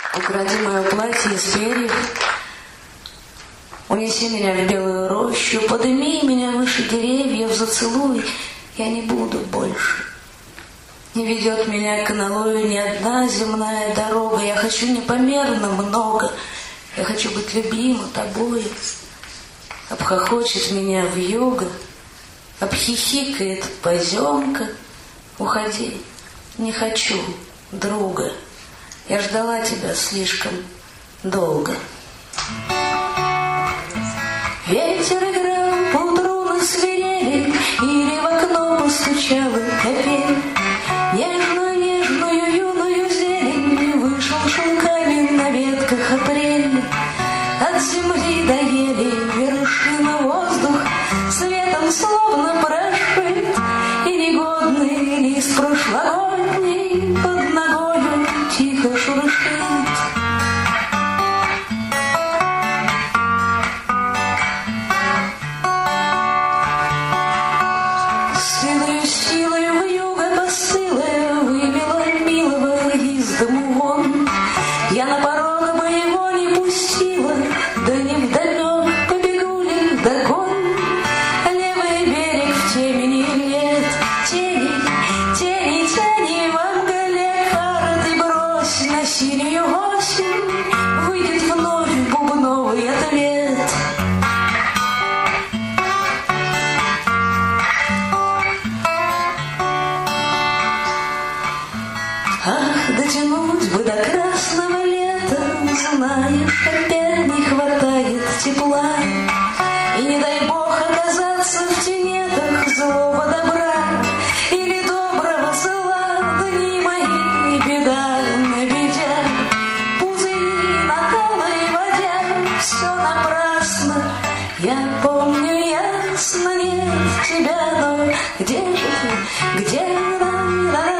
Укради мое платье из перьев, унеси меня в белую рощу, подыми меня выше деревьев, зацелуй, я не буду больше. Не ведет меня к аналою ни одна земная дорога, я хочу непомерно много, я хочу быть любима тобой. Обхохочет меня вьюга, обхихикает поземка. Уходи, не хочу друга, я ждала тебя слишком долго. Ветер играл поутру на свирели, или в окно постучала капель. Нежную юную зелень вышел шелками на ветках апрель. От земли до ели вершина воздух светом словно прошит, и негодный лист прошлогодний под ногою тихо шуршит. Силою вьюга постылая вывела милого из дому вон. Я на порог моего не пустила, да невдалек побегу ли вдогон. Левый берег в темени лет, тени, тени, тени, в мгле карты брось на синюю осень, выйдет вновь бубновый ответ. Ах, дотянуть бы до красного лета, знаешь, опять не хватает тепла. И не дай бог оказаться в тенетах злого добра или доброго зла. Дни мои беда на беде, пузыри на талой воде, все напрасно. Я помню ясно, нет тебя, но где же ты, где она?